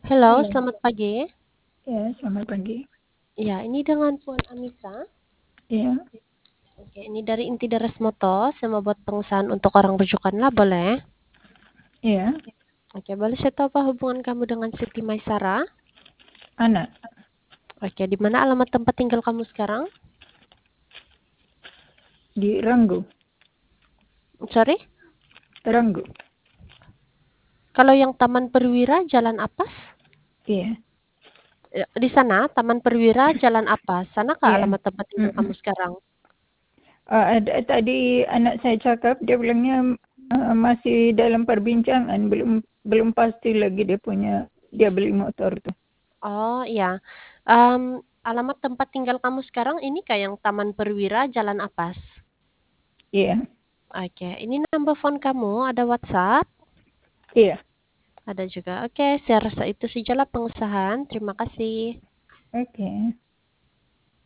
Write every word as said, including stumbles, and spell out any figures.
Halo, Halo. selamat pagi. Ya, selamat pagi. Ya, ini dengan Puan Anissa. Iya, Oke, ini dari Inti Daras Moto. Saya mau buat pengusahaan untuk orang rujukan lah, boleh? iya, Oke, boleh saya tahu apa hubungan kamu dengan Siti Maisara? anak Oke, di mana alamat tempat tinggal kamu sekarang? di Ranggu, Sorry? Ranggu. Kalau yang Taman Perwira, Jalan Apas? Iya, Ya, di sana, Taman Perwira, Jalan Apas. Sana kah iya. alamat tempat tinggal kamu Mm-mm. sekarang? Uh, ada, tadi anak saya cakap, dia bilangnya uh, masih dalam perbincangan, belum belum pasti lagi dia punya dia beli motor tuh. Oh, iya. Em, alamat tempat tinggal kamu sekarang ini kah yang Taman Perwira, Jalan Apas? Iya, Oke, ini nomor phone kamu, ada WhatsApp? iya. Ada juga. Oke, saya rasa itu sajalah pengusahaan. Terima kasih. Oke.